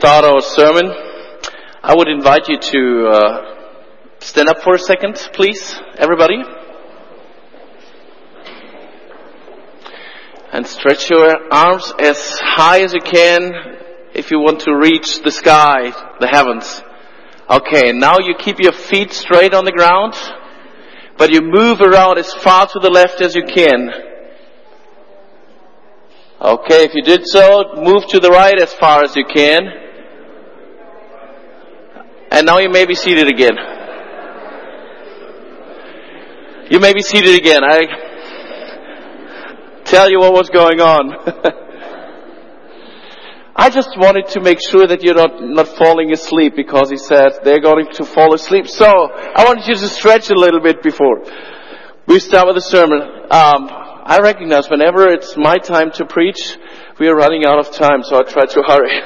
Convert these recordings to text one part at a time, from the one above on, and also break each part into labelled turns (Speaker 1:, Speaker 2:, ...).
Speaker 1: start our sermon, I would invite you to stand up for a second, please, everybody. And stretch your arms as high as you can if you want to reach the sky, the heavens. Okay, now you keep your feet straight on the ground, but you move around as far to the left as you can. Okay, if you did so, move to the right as far as you can. And now you may be seated again. You may be seated again. I tell you what was going on. I just wanted to make sure that you're not falling asleep, because he said they're going to fall asleep. So I wanted you to stretch a little bit before we start with the sermon. I recognize whenever it's my time to preach, we are running out of time, so I try to hurry.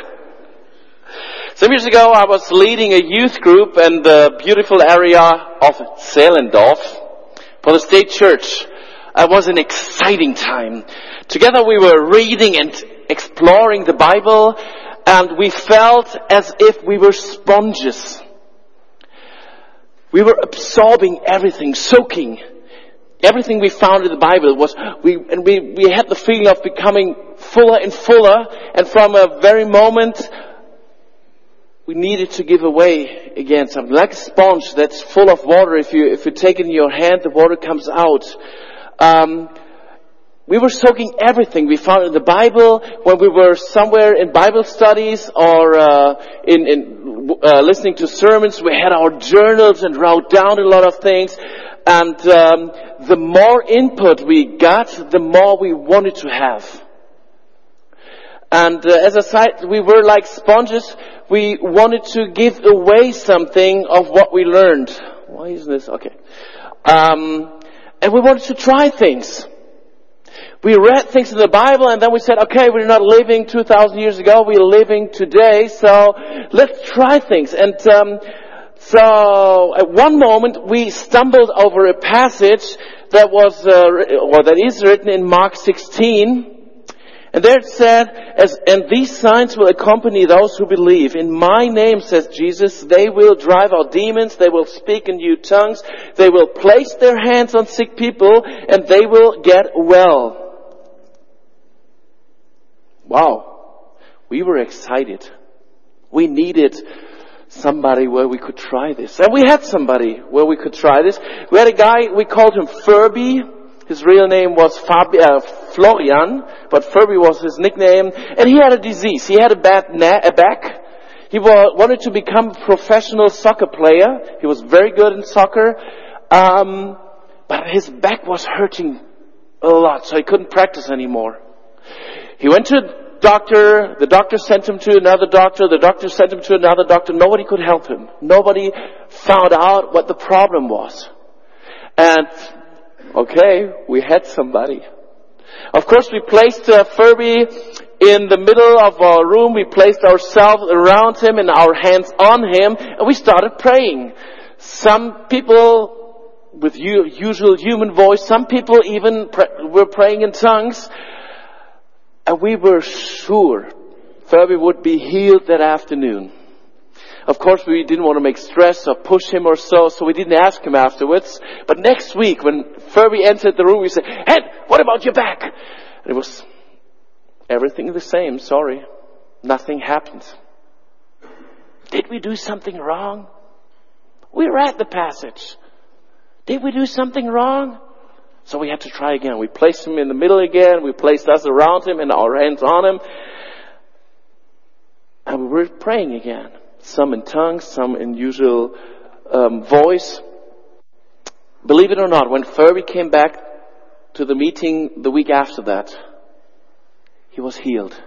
Speaker 1: Some years ago, I was leading a youth group in the beautiful area of Zehlendorf for the state church. It was an exciting time. Together we were reading and exploring the Bible, and we felt as if we were sponges. We were absorbing everything, soaking. Everything we found in the Bible we had the feeling of becoming fuller and fuller, and from a very moment we needed to give away again something. Like a sponge that's full of water, if you take it in your hand, the water comes out. We were soaking everything we found in the Bible when we were somewhere in Bible studies or listening to sermons. We had our journals and wrote down a lot of things. And the more input we got, the more we wanted to have. And as a side, we were like sponges. We wanted to give away something of what we learned. Why isn't this? Okay. And we wanted to try things. We read things in the Bible, and then we said, okay, we're not living 2,000 years ago, we're living today, so let's try things. And so at one moment we stumbled over a passage that that is written in Mark 16. And there it said, and these signs will accompany those who believe. In my name, says Jesus, they will drive out demons, they will speak in new tongues, they will place their hands on sick people, and they will get well. Wow. We were excited. We needed somebody where we could try this. And we had somebody where we could try this. We had a guy, we called him Furby. His real name was Florian, but Furby was his nickname. And he had a disease. He had a bad back. He wanted to become a professional soccer player. He was very good in soccer. But his back was hurting a lot, so he couldn't practice anymore. He went to a doctor. The doctor sent him to another doctor. The doctor sent him to another doctor. Nobody could help him. Nobody found out what the problem was. And okay, we had somebody. Of course, we placed Furby in the middle of our room. We placed ourselves around him and our hands on him, and we started praying. Some people with usual human voice, some people even were praying in tongues. And we were sure Furby would be healed that afternoon. Of course, we didn't want to make stress or push him or so we didn't ask him afterwards. But next week, when Furby entered the room, we said, "Hey, what about your back?" And it was everything the same, sorry. Nothing happened. Did we do something wrong? We read the passage. Did we do something wrong? So we had to try again. We placed him in the middle again. We placed us around him and our hands on him. And we were praying again. Some in tongues, some in usual voice. Believe it or not, when Furby came back to the meeting the week after that, he was healed.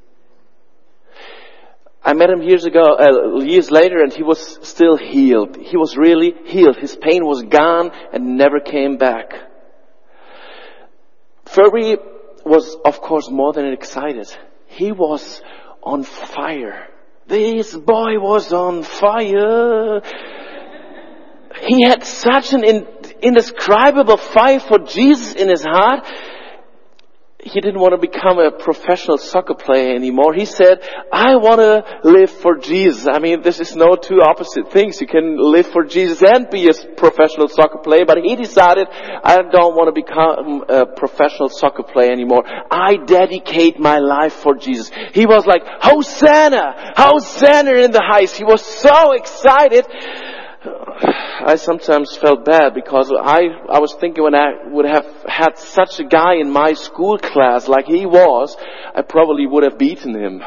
Speaker 1: I met him years later, and he was still healed. He was really healed. His pain was gone and never came back. Furby was, of course, more than excited. He was on fire. This boy was on fire. He had such an indescribable fire for Jesus in his heart. he didn't want to become a professional soccer player anymore. He said, I want to live for Jesus. I mean, this is no two opposite things. You can live for Jesus and be a professional soccer player. But he decided, I don't want to become a professional soccer player anymore. I dedicate my life for Jesus. He was like, Hosanna! Hosanna in the highest. He was so excited. I sometimes felt bad because I was thinking when I would have had such a guy in my school class like he was, I probably would have beaten him.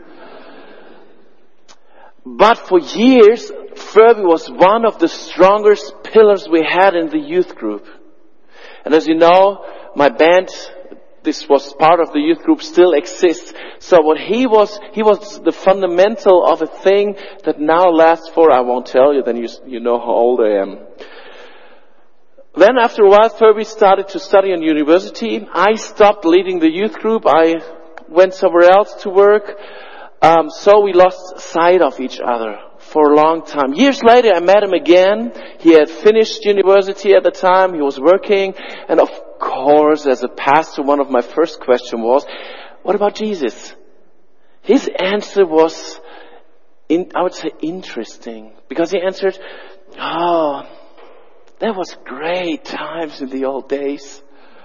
Speaker 1: But for years, Furby was one of the strongest pillars we had in the youth group. And as you know, my band, this was part of the youth group, still exists. So what he was the fundamental of a thing that now lasts for, I won't tell you, then you know how old I am. Then after a while, Furby started to study in university. I stopped leading the youth group. I went somewhere else to work. So we lost sight of each other for a long time. Years later, I met him again. He had finished university at the time. He was working. And of course, as a pastor, one of my first questions was, what about Jesus? His answer was, I would say, interesting. Because he answered, there was great times in the old days.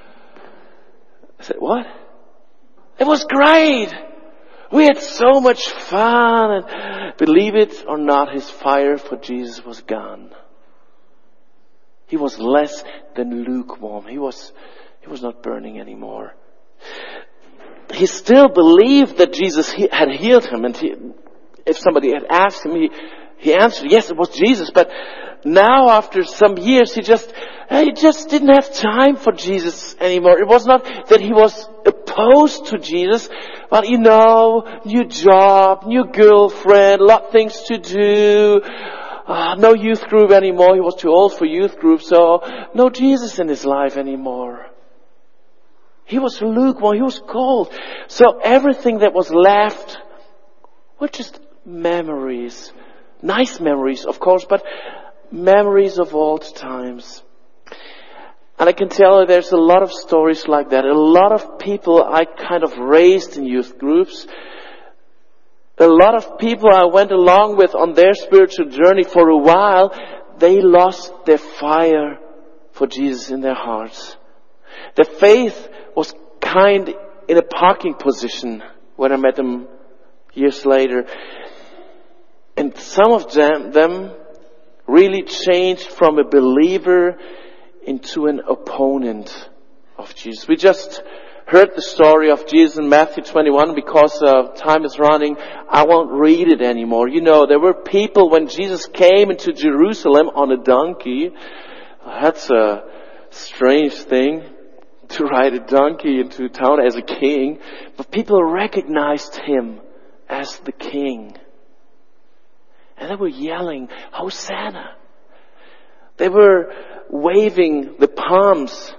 Speaker 1: I said, what? It was great. We had so much fun. And believe it or not, his fire for Jesus was gone. He was less than lukewarm. He was not burning anymore. He still believed that Jesus had healed him. And if somebody had asked him, he answered, yes, it was Jesus. But now after some years, he just didn't have time for Jesus anymore. It was not that he was opposed to Jesus, but new job, new girlfriend, lot of things to do. No youth group anymore. He was too old for youth group, so no Jesus in his life anymore. He was lukewarm. He was cold. So everything that was left were just memories. Nice memories, of course, but memories of old times. And I can tell you there's a lot of stories like that. A lot of people I kind of raised in youth groups. A lot of people I went along with on their spiritual journey for a while, they lost their fire for Jesus in their hearts. Their faith was kind in a parking position when I met them years later. And some of them really changed from a believer into an opponent of Jesus. We just heard the story of Jesus in Matthew 21. Because time is running, I won't read it anymore. There were people when Jesus came into Jerusalem on a donkey. That's a strange thing, to ride a donkey into town as a king. But people recognized him as the king. And they were yelling, Hosanna. They were waving the palms.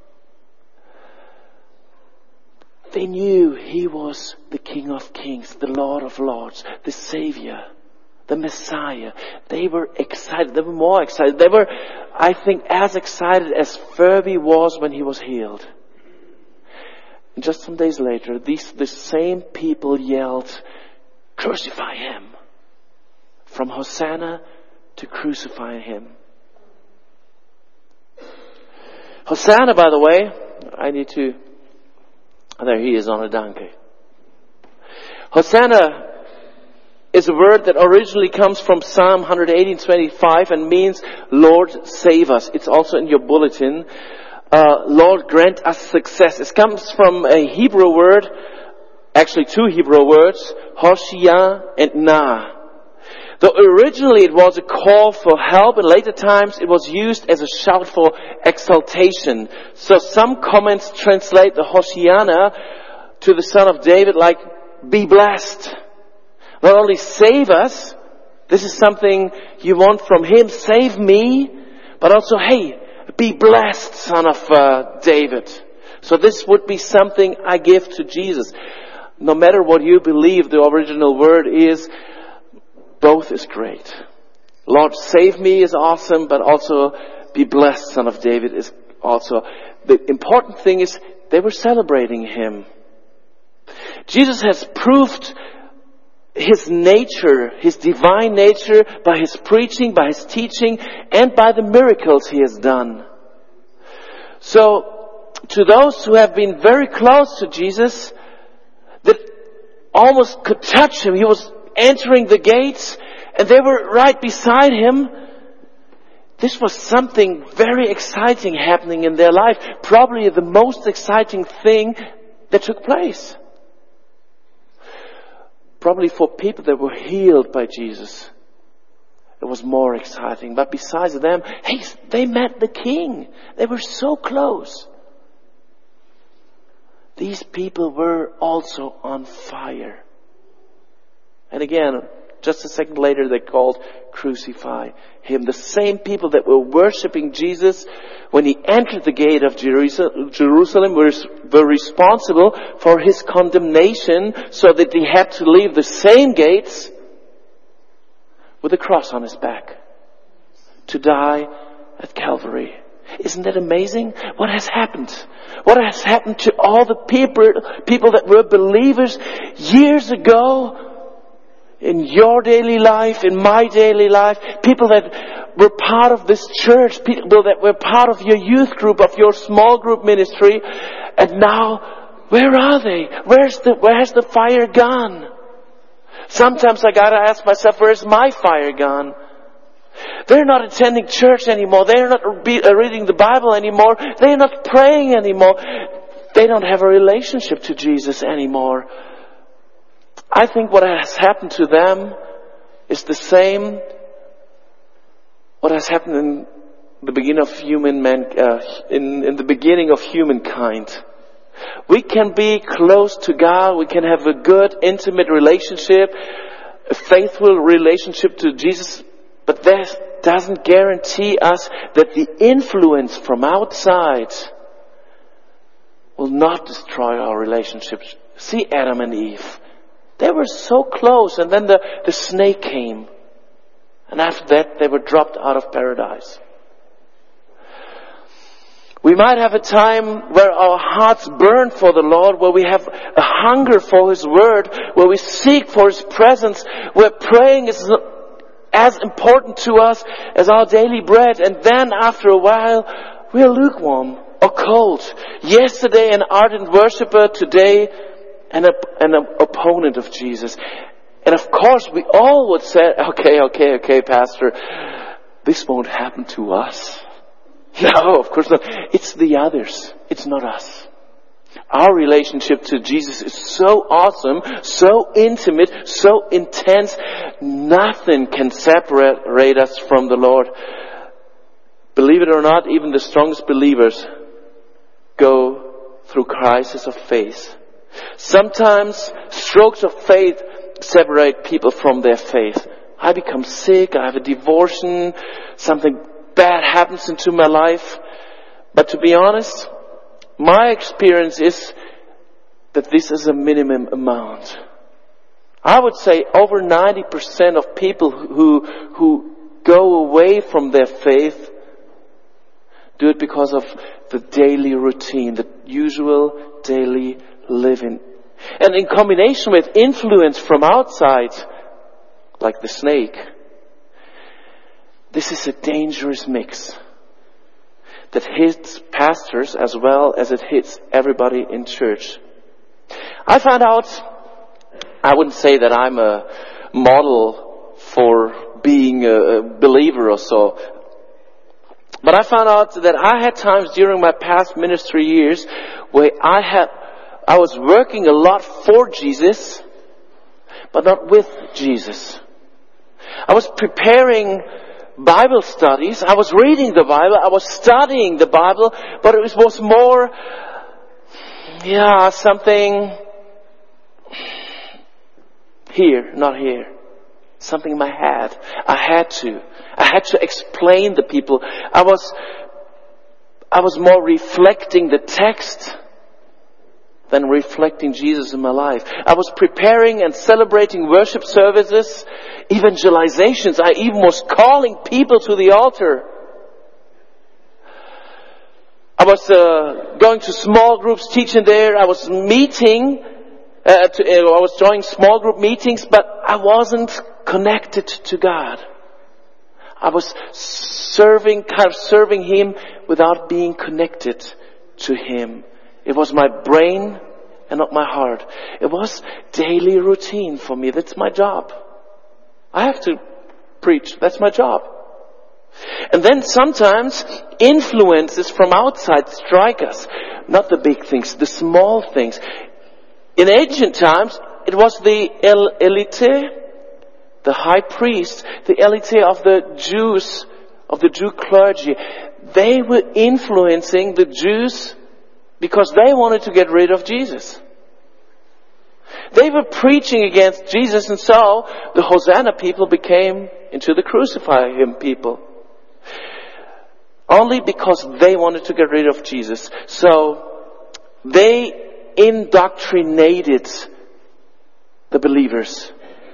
Speaker 1: They knew he was the King of Kings, the Lord of Lords, the Savior, the Messiah. They were excited. They were more excited. They were, I think, as excited as Furby was when he was healed. And just some days later, the same people yelled, crucify him. From Hosanna to crucify him. Hosanna, by the way, there he is on a donkey. Hosanna is a word that originally comes from Psalm 118:25 and means Lord save us. It's also in your bulletin. Lord grant us success. It comes from a Hebrew word, actually two Hebrew words, Hoshea and Na. Though originally it was a call for help, in later times it was used as a shout for exaltation. So some comments translate the Hoshiana to the son of David like, be blessed. Not only save us, this is something you want from him, save me, but also, hey, be blessed, son of David. So this would be something I give to Jesus. No matter what you believe, the original word is, both is great. Lord, save me is awesome, but also be blessed, son of David is also. The important thing is they were celebrating Him. Jesus has proved His nature, His divine nature, by His preaching, by His teaching, and by the miracles He has done. So, to those who have been very close to Jesus, that almost could touch Him, He was entering the gates, and they were right beside Him. This was something very exciting happening in their life. Probably the most exciting thing that took place. Probably for people that were healed by Jesus, it was more exciting. But besides them, hey, they met the King. They were so close. These people were also on fire. And again, just a second later, they called crucify Him. The same people that were worshipping Jesus when He entered the gate of Jerusalem were responsible for His condemnation, so that He had to leave the same gates with a cross on His back to die at Calvary. Isn't that amazing? What has happened? What has happened to all the people that were believers years ago? In your daily life, in my daily life, people that were part of this church, people that were part of your youth group, of your small group ministry, and now, where are they? Where's the fire gone? Sometimes I gotta ask myself, where's my fire gone? They're not attending church anymore. They're not reading the Bible anymore. They're not praying anymore. They don't have a relationship to Jesus anymore. I think what has happened to them is the same what has happened in the beginning of in the beginning of humankind. We can be close to God. We can have a good, intimate relationship, a faithful relationship to Jesus. But that doesn't guarantee us that the influence from outside will not destroy our relationships. See Adam and Eve. They were so close, and then the snake came. And after that, they were dropped out of paradise. We might have a time where our hearts burn for the Lord, where we have a hunger for His Word, where we seek for His presence, where praying is as important to us as our daily bread. And then after a while, we are lukewarm or cold. Yesterday an ardent worshipper, today an opponent of Jesus. And of course we all would say, okay, Pastor, this won't happen to us. No, of course not. It's the others. It's not us. Our relationship to Jesus is so awesome, so intimate, so intense. Nothing can separate us from the Lord. Believe it or not, even the strongest believers go through crises of faith. Sometimes strokes of faith separate people from their faith. I become sick, I have a divorce, something bad happens into my life. But to be honest, my experience is that this is a minimum amount. I would say over 90% of people who go away from their faith do it because of the daily routine, the usual daily living. And in combination with influence from outside, like the snake, this is a dangerous mix that hits pastors as well as it hits everybody in church. I found out, I wouldn't say that I'm a model for being a believer or so, but I found out that I had times during my past ministry years where I was working a lot for Jesus, but not with Jesus. I was preparing Bible studies. I was reading the Bible. I was studying the Bible, but it was more, something here, not here. Something in my head. I had to explain the people. I was more reflecting the text than reflecting Jesus in my life. I was preparing and celebrating worship services, evangelizations. I even was calling people to the altar. I was going to small groups, teaching there. I was meeting, I was joining small group meetings, but I wasn't connected to God. I was serving Him without being connected to Him. It was my brain and not my heart. It was daily routine for me. That's my job. I have to preach. That's my job. And then sometimes influences from outside strike us. Not the big things, the small things. In ancient times, it was the elite, the high priest, the elite of the Jews, of the Jew clergy. They were influencing the Jews because they wanted to get rid of Jesus. They were preaching against Jesus, and so the Hosanna people became into the crucify Him people. Only because they wanted to get rid of Jesus. So they indoctrinated the believers.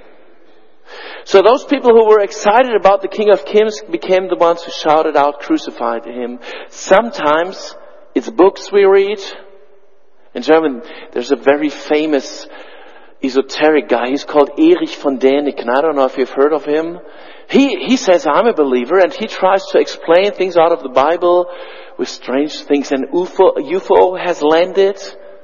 Speaker 1: So those people who were excited about the King of Kings became the ones who shouted out, crucified Him. Sometimes it's books we read. In German, there's a very famous esoteric guy. He's called Erich von Däniken. I don't know if you've heard of him. He says, I'm a believer, and he tries to explain things out of the Bible with strange things. And UFO has landed.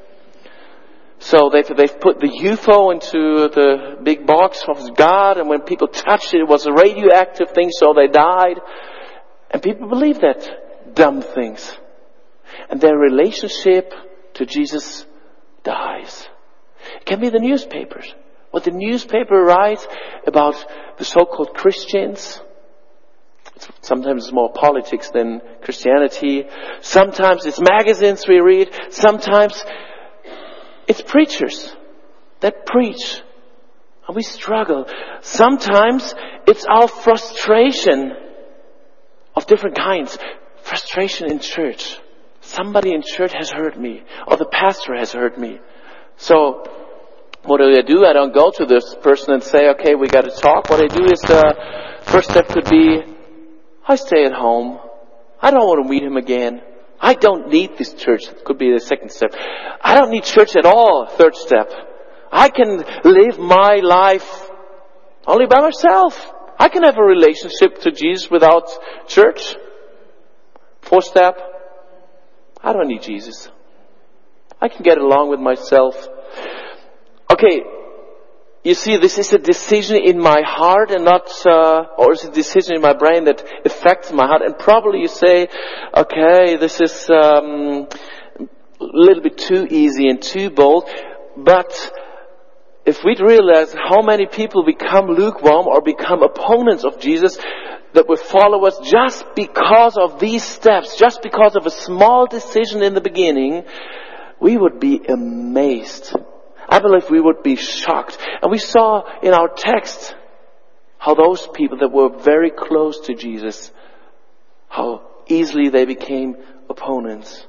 Speaker 1: So they've put the UFO into the big box of God, and when people touched it, it was a radioactive thing, so they died. And people believe that dumb things. And their relationship to Jesus dies. It can be the newspapers. What the newspaper writes about the so-called Christians. Sometimes it's more politics than Christianity. Sometimes it's magazines we read. Sometimes it's preachers that preach. And we struggle. Sometimes it's our frustration of different kinds. Frustration in church. Somebody in church has hurt me. Or the pastor has hurt me. So, what do? I don't go to this person and say, okay, we got to talk. What I do is, first step could be, I stay at home. I don't want to meet him again. I don't need this church. It could be the second step. I don't need church at all. Third step. I can live my life only by myself. I can have a relationship to Jesus without church. Fourth step. I don't need Jesus. I can get along with myself. Okay, you see, this is a decision in my heart and not, or it's a decision in my brain that affects my heart. And probably you say, okay, this is a little bit too easy and too bold. But if we'd realize how many people become lukewarm or become opponents of Jesus, that will follow us just because of these steps, just because of a small decision in the beginning, we would be amazed. I believe we would be shocked. And we saw in our text how those people that were very close to Jesus, how easily they became opponents.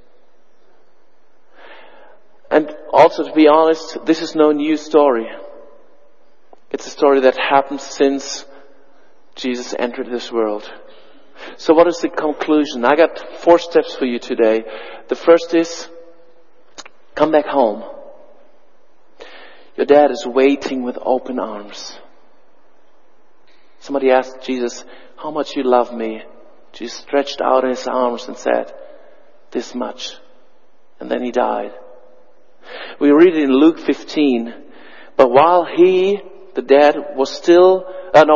Speaker 1: And also, to be honest, this is no new story. It's a story that happened since Jesus entered this world. So what is the conclusion? I got 4 steps for you today. The first is, come back home. Your dad is waiting with open arms. Somebody asked Jesus, how much you love me? Jesus stretched out his arms and said, this much. And then he died. We read it in Luke 15. But while he, the dad, was still,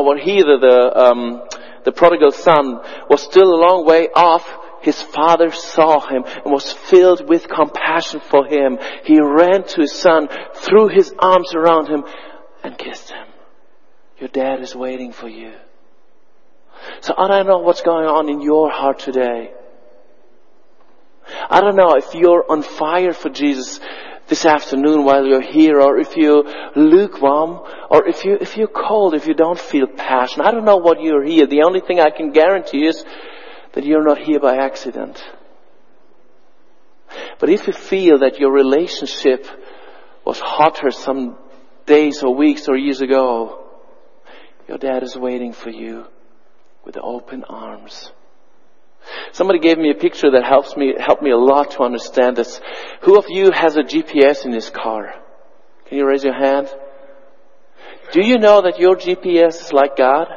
Speaker 1: the prodigal son was still a long way off, his father saw him and was filled with compassion for him. He ran to his son, threw his arms around him and kissed him. Your dad is waiting for you. So I don't know what's going on in your heart today. I don't know if you're on fire for Jesus this afternoon while you're here, or if you're lukewarm, or if you're cold, if you don't feel passion. I don't know what you're here. The only thing I can guarantee is that you're not here by accident. But if you feel that your relationship was hotter some days or weeks or years ago, your dad is waiting for you with open arms. Somebody gave me a picture that helped me a lot to understand this. Who of you has a GPS in his car? Can you raise your hand? Do you know that your GPS is like God?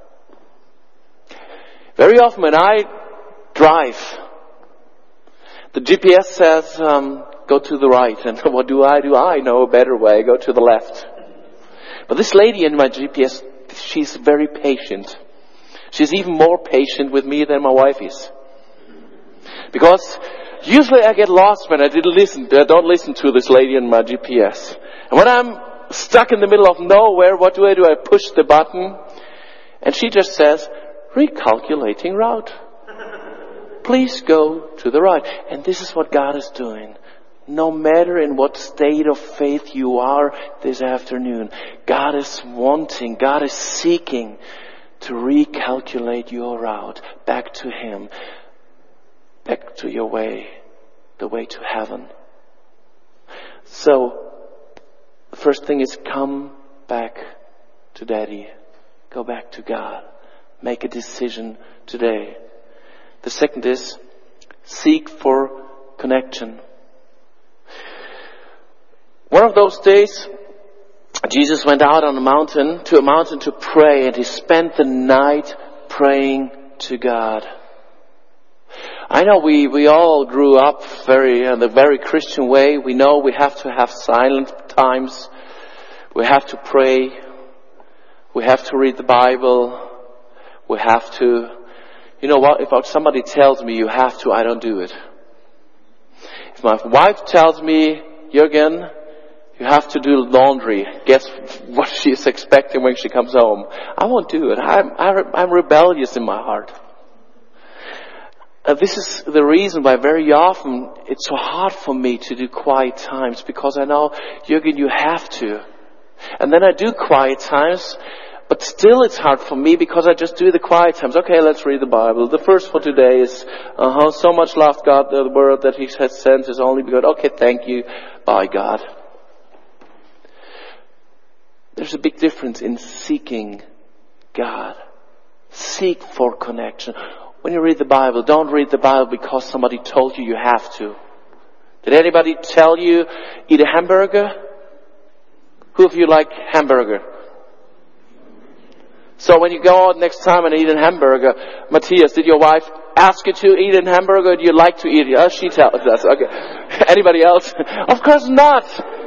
Speaker 1: Very often when I drive, the GPS says, go to the right. And what do? I know a better way. Go to the left. But this lady in my GPS, she's very patient. She's even more patient with me than my wife is. Because usually I get lost when I don't listen to this lady in my GPS. And when I'm stuck in the middle of nowhere, what do? I push the button. And she just says, recalculating route. Please go to the right. And this is what God is doing. No matter in what state of faith you are this afternoon, God is seeking to recalculate your route back to Him, back to your way, the way to heaven. So, the first thing is come back to Daddy. Go back to God. Make a decision today. The second is seek for connection. One of those days, Jesus went out on a mountain to pray, and he spent the night praying to God. I know we all grew up in the very Christian way. We know we have to have silent times. We have to pray. We have to read the Bible. We have to, you know what, if somebody tells me you have to, I don't do it. If my wife tells me, Jürgen, you have to do laundry, guess what she's expecting when she comes home? I won't do it. I'm rebellious in my heart. This is the reason why very often it's so hard for me to do quiet times, because I know, Jürgen, you have to. And then I do quiet times, but still it's hard for me because I just do the quiet times. Okay, let's read the Bible. The first for today is, so much loved God the world that He has sent His only begotten. Okay, thank you. Bye, God. There's a big difference in seeking God. Seek for connection. When you read the Bible, don't read the Bible because somebody told you have to. Did anybody tell you eat a hamburger? Who of you like hamburger? So when you go out next time and eat a hamburger, Matthias, did your wife ask you to eat a hamburger? Do you like to eat it? Oh, she tells us. Okay. Anybody else? Of course not.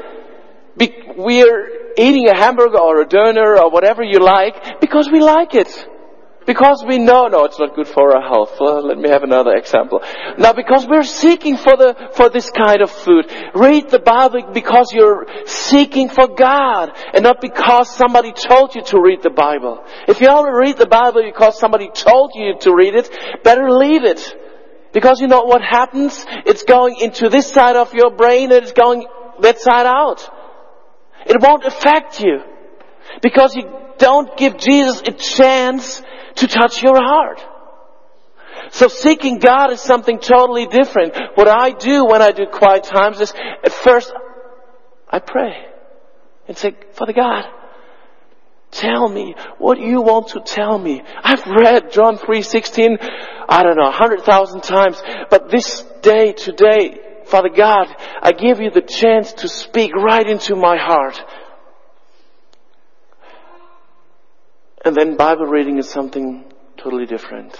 Speaker 1: We're eating a hamburger or a doner or whatever you like because we like it. Because we know, no, it's not good for our health. Let me have another example. Now, because we're seeking for this kind of food. Read the Bible because you're seeking for God and not because somebody told you to read the Bible. If you only read the Bible because somebody told you to read it, better leave it. Because you know what happens? It's going into this side of your brain and it's going that side out. It won't affect you. Because you don't give Jesus a chance to touch your heart. So seeking God is something totally different. What I do when I do quiet times is, at first, I pray and say, Father God, tell me what you want to tell me. I've read John 3:16, 100,000 times. But this day, today, Father God, I give you the chance to speak right into my heart. And then Bible reading is something totally different.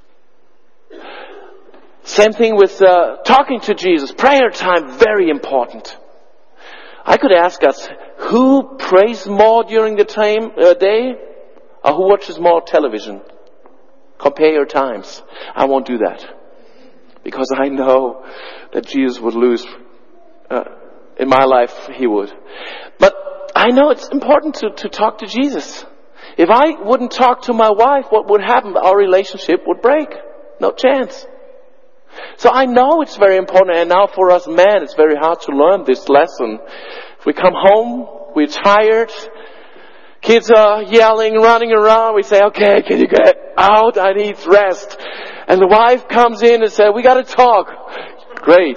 Speaker 1: Same thing with talking to Jesus. Prayer time, very important. I could ask us, who prays more during the day? Or who watches more television? Compare your times. I won't do that. Because I know that Jesus would lose. In my life, He would. But I know it's important to talk to Jesus. If I wouldn't talk to my wife, what would happen? Our relationship would break. No chance. So I know it's very important, and now for us men, it's very hard to learn this lesson. If we come home, we're tired, kids are yelling, running around, we say, okay, can you get out? I need rest. And the wife comes in and says, we gotta talk. Great.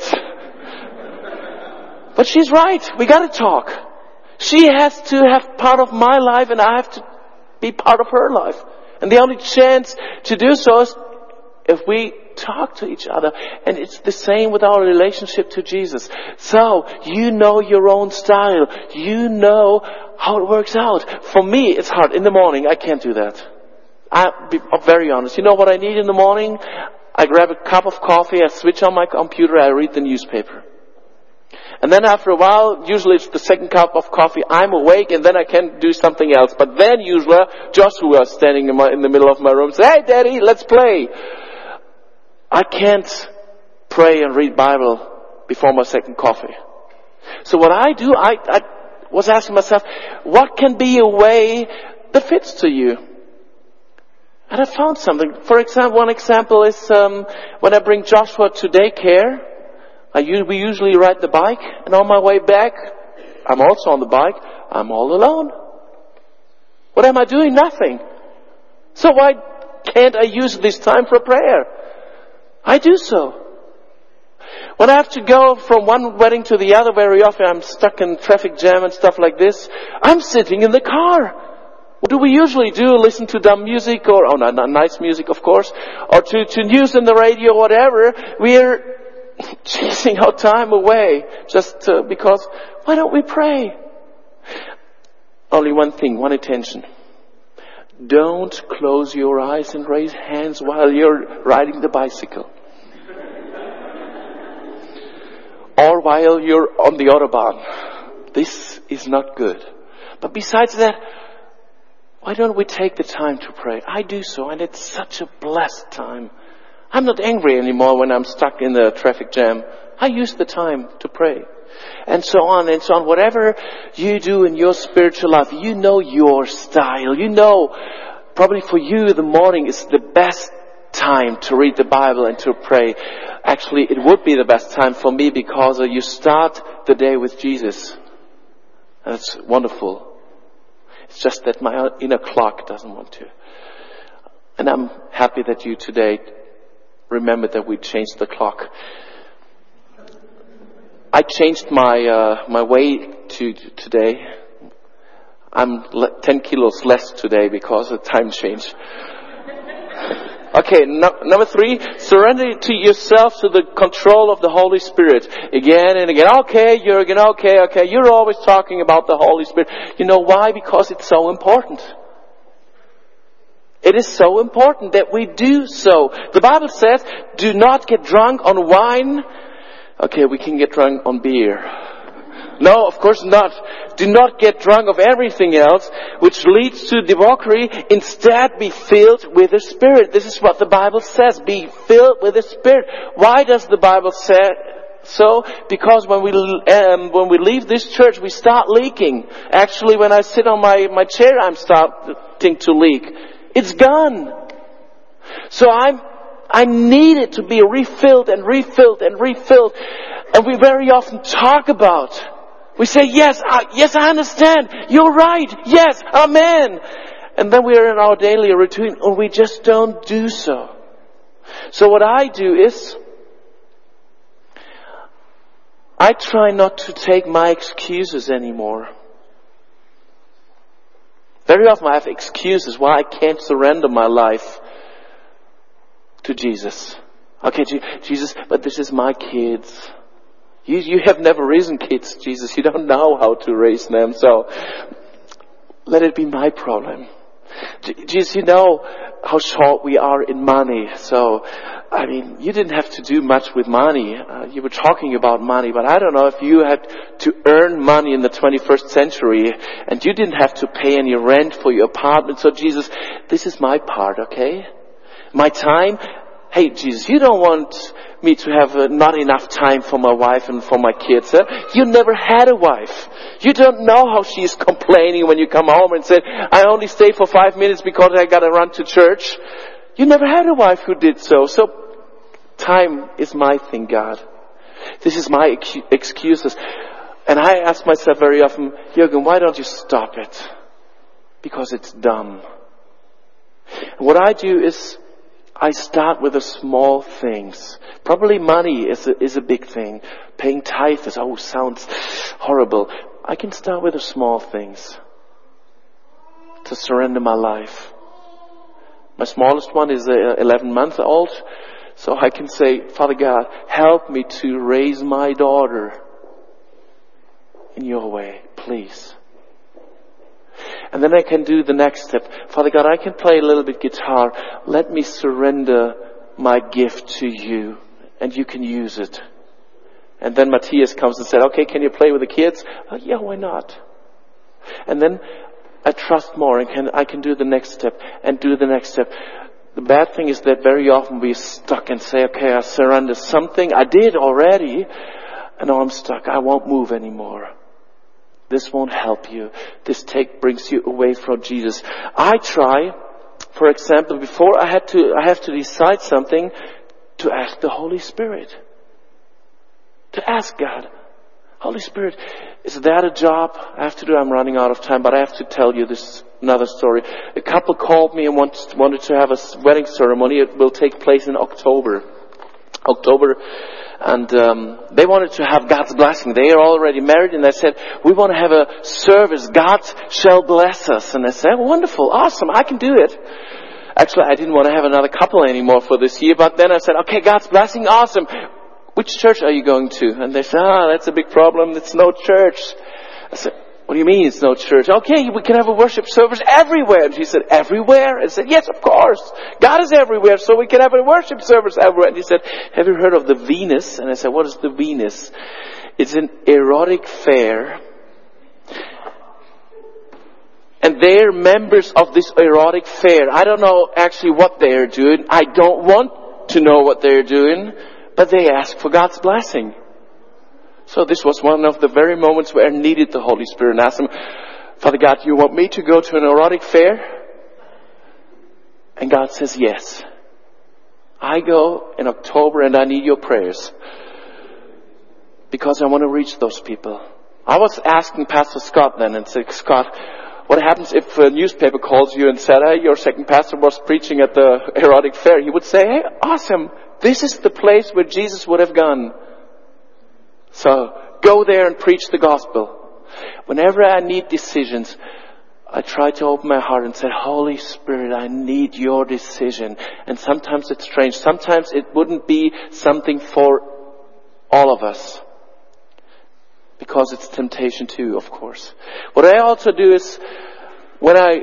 Speaker 1: But she's right, we gotta talk. She has to have part of my life and I have to be part of her life. And the only chance to do so is if we talk to each other. And it's the same with our relationship to Jesus. So, you know your own style. You know how it works out. For me, it's hard. In the morning, I can't do that. I'll be very honest. You know what I need in the morning? I grab a cup of coffee, I switch on my computer, I read the newspaper. And then after a while, usually it's the second cup of coffee, I'm awake and then I can do something else. But then usually Joshua is standing in the middle of my room, say, "Hey Daddy, let's play." I can't pray and read Bible before my second coffee. So what I do, I was asking myself, what can be a way that fits to you? And I found something. For example, one example is when I bring Joshua to daycare, we usually ride the bike, and on my way back, I'm also on the bike, I'm all alone. What am I doing? Nothing. So why can't I use this time for prayer? I do so. When I have to go from one wedding to the other, very often I'm stuck in traffic jam and stuff like this, I'm sitting in the car. What do we usually do? Listen to dumb music or not nice music, of course, or to news on the radio, whatever. We're chasing our time away just because. Why don't we pray? Only one thing, one intention. Don't close your eyes and raise hands while you're riding the bicycle. Or while you're on the Autobahn. This is not good. But besides that, why don't we take the time to pray? I do so, and it's such a blessed time. I'm not angry anymore when I'm stuck in the traffic jam. I use the time to pray. And so on and so on. Whatever you do in your spiritual life, you know your style. You know, probably for you the morning is the best time to read the Bible and to pray. Actually, it would be the best time for me because you start the day with Jesus. And it's wonderful. It's just that my inner clock doesn't want to. And I'm happy that you today remembered that we changed the clock. I changed my weight today. I'm 10 kilos less today because of the time change. Okay, number 3, surrender to yourself to the control of the Holy Spirit. Again and again. Okay, Jürgen, okay. You're always talking about the Holy Spirit. You know why? Because it's so important. It is so important that we do so. The Bible says, do not get drunk on wine. Okay, we can get drunk on beer. No, of course not. Do not get drunk of everything else, which leads to debauchery. Instead, be filled with the Spirit. This is what the Bible says. Be filled with the Spirit. Why does the Bible say so? Because when we leave this church, we start leaking. Actually, when I sit on my chair, I'm starting to leak. It's gone. So I need it to be refilled and refilled and refilled. And we very often talk about. We say, yes, I understand. You're right. Yes, amen. And then we are in our daily routine and we just don't do so. So what I do is, I try not to take my excuses anymore. Very often I have excuses why I can't surrender my life to Jesus. Okay, Jesus, but this is my kids. You have never raised kids, Jesus. You don't know how to raise them. So let it be my problem. Jesus, you know how short we are in money. So, you didn't have to do much with money. You were talking about money, but I don't know if you had to earn money in the 21st century and you didn't have to pay any rent for your apartment. So Jesus, this is my part, okay? My time. Hey, Jesus, you don't want me to have not enough time for my wife and for my kids. Huh? You never had a wife. You don't know how she's complaining when you come home and say, I only stay for 5 minutes because I got to run to church. You never had a wife who did so. So time is my thing, God. This is my excuses. And I ask myself very often, Jürgen, why don't you stop it? Because it's dumb. And what I do is, I start with the small things. Probably money is a big thing. Paying tithe sounds horrible. I can start with the small things. To surrender my life. My smallest one is 11-month-old. So I can say, Father God, help me to raise my daughter in your way, please. And then I can do the next step. Father God, I can play a little bit guitar. Let me surrender my gift to you, and you can use it. And then Matthias comes and said, okay, can you play with the kids? Oh, yeah, why not? And then I trust more and I can do the next step and do the next step. The bad thing is that very often we're stuck and say, okay, I surrender something. I did already. And now I'm stuck. I won't move anymore. This won't help you. This brings you away from Jesus. I try, for example, before I have to decide something, to ask the Holy Spirit. To ask God, Holy Spirit, is that a job I have to do? I'm running out of time, but I have to tell you this another story. A couple called me and wanted to have a wedding ceremony. It will take place in October. And they wanted to have God's blessing. They are already married, and they said, we want to have a service. God shall bless us. And I said, wonderful, awesome, I can do it. Actually, I didn't want to have another couple anymore for this year, but then I said, okay, God's blessing, awesome. Which church are you going to? And they said, that's a big problem. It's no church. I said, what do you mean it's no church? Okay, we can have a worship service everywhere. And she said, everywhere? And I said, yes, of course. God is everywhere, so we can have a worship service everywhere. And he said, have you heard of the Venus? And I said, what is the Venus? It's an erotic fair. And they're members of this erotic fair. I don't know actually what they're doing. I don't want to know what they're doing. But they ask for God's blessing. So this was one of the very moments where I needed the Holy Spirit and asked him, Father God, you want me to go to an erotic fair? And God says, yes. I go in October and I need your prayers. Because I want to reach those people. I was asking Pastor Scott then and said, Scott, what happens if a newspaper calls you and said, hey, your second pastor was preaching at the erotic fair? He would say, hey, awesome. This is the place where Jesus would have gone. So go there and preach the gospel. Whenever I need decisions, I try to open my heart and say, Holy Spirit, I need your decision. And sometimes it's strange. Sometimes it wouldn't be something for all of us. Because it's temptation too, of course. What I also do is, when I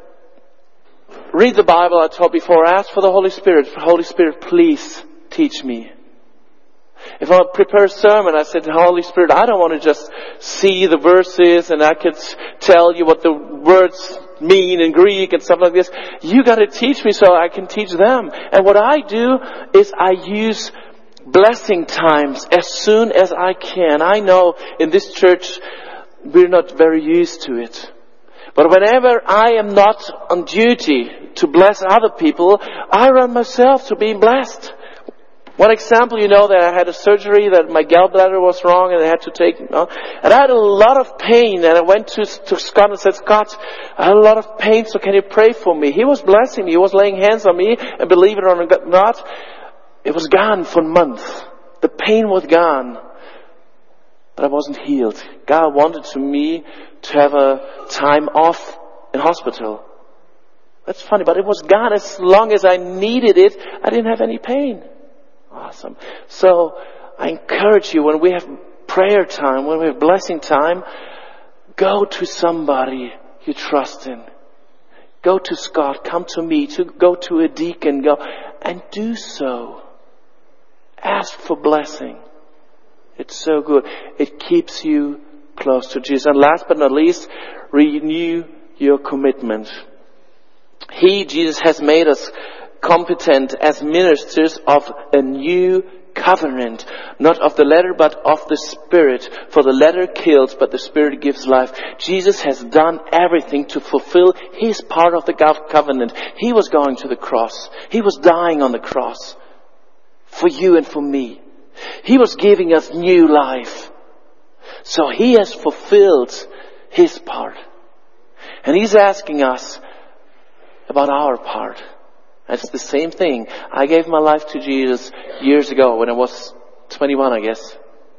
Speaker 1: read the Bible, I told before, I ask for the Holy Spirit. Holy Spirit, please teach me. If I prepare a sermon, I said, Holy Spirit, I don't want to just see the verses and I could tell you what the words mean in Greek and stuff like this. You got to teach me so I can teach them. And what I do is I use blessing times as soon as I can. I know in this church we're not very used to it. But whenever I am not on duty to bless other people, I run myself to being blessed. One example, that I had a surgery, that my gallbladder was wrong and I had to take, and I had a lot of pain, and I went to Scott and said, Scott, I had a lot of pain, so can you pray for me? He was blessing me, he was laying hands on me, and believe it or not, it was gone for a month. The pain was gone. But I wasn't healed. God wanted me to have a time off in hospital. That's funny, but it was gone. As long as I needed it, I didn't have any pain. Awesome. So I encourage you, when we have prayer time, when we have blessing time, go to somebody you trust in. Go to Scott, come to me, go to a deacon, go and do so. Ask for blessing. It's so good. It keeps you close to Jesus. And last but not least, renew your commitment. Jesus has made us competent as ministers of a new covenant, not of the letter but of the Spirit. For the letter kills, but the Spirit gives life. Jesus has done everything to fulfill His part of the covenant. He was going to the cross. He was dying on the cross for you and for me. He was giving us new life. So He has fulfilled His part. And He's asking us about our part. It's the same thing. I gave my life to Jesus years ago when I was 21, I guess.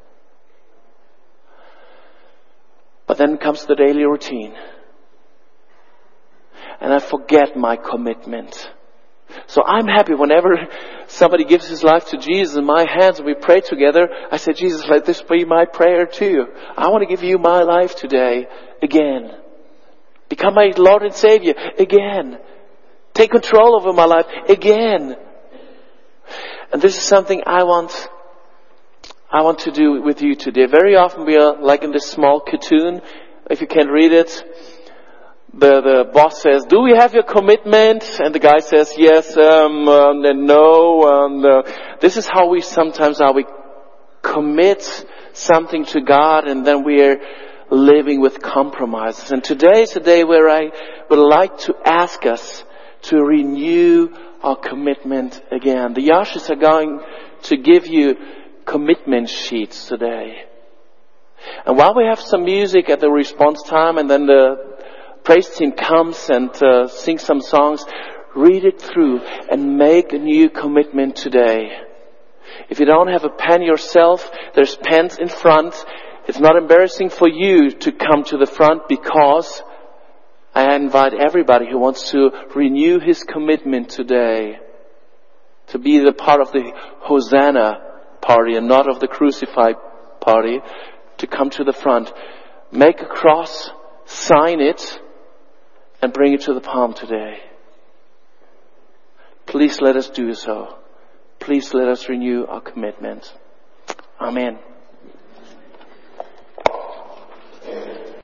Speaker 1: But then comes the daily routine. And I forget my commitment. So I'm happy whenever somebody gives his life to Jesus in my hands and we pray together. I say, Jesus, let this be my prayer too. I want to give you my life today again. Become my Lord and Savior again. Take control over my life again. And this is something I want to do with you today. Very often we are like in this small cartoon. If you can read it, the boss says, do we have your commitment? And the guy says, yes, and no. And this is how we sometimes are. We commit something to God and then we are living with compromises. And today is a day where I would like to ask us to renew our commitment again. The ushers are going to give you commitment sheets today. And while we have some music at the response time and then the praise team comes and sings some songs, read it through and make a new commitment today. If you don't have a pen yourself, there's pens in front. It's not embarrassing for you to come to the front because I invite everybody who wants to renew his commitment today to be the part of the Hosanna party and not of the crucified party to come to the front. Make a cross, sign it, and bring it to the palm today. Please let us do so. Please let us renew our commitment. Amen.